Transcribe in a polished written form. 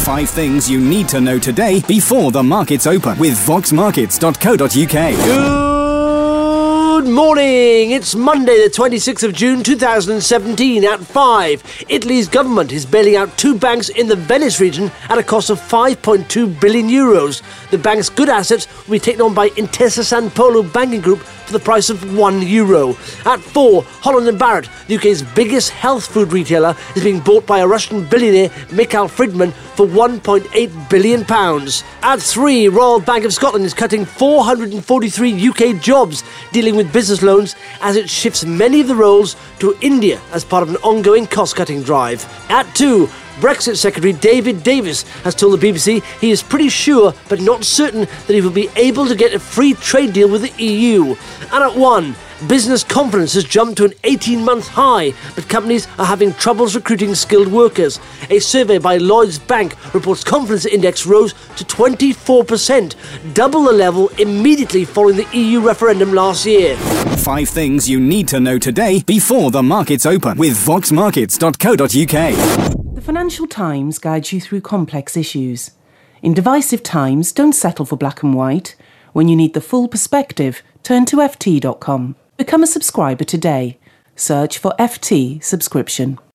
5 things you need to know today before the markets open with voxmarkets.co.uk. Good morning! It's Monday the 26th of June 2017 at 5. Italy's government is bailing out 2 banks in the Venice region at a cost of €5.2 billion. The bank's good assets will be taken on by Intesa Sanpaolo Banking Group for the price of €1. At 4, Holland & Barrett, the UK's biggest health food retailer, is being bought by a Russian billionaire, Mikhail Friedman, for £1.8 billion. At 3, Royal Bank of Scotland is cutting 443 UK jobs dealing with business loans as it shifts many of the roles to India as part of an ongoing cost-cutting drive. At 2, Brexit Secretary David Davis has told the BBC he is pretty sure but not certain that he will be able to get a free trade deal with the EU. And at 1, business confidence has jumped to an 18-month high, but companies are having troubles recruiting skilled workers. A survey by Lloyds Bank reports confidence index rose to 24%, double the level immediately following the EU referendum last year. 5 things you need to know today before the markets open with voxmarkets.co.uk. The Financial Times guides you through complex issues. In divisive times, don't settle for black and white. When you need the full perspective, turn to ft.com. Become a subscriber today. Search for FT subscription.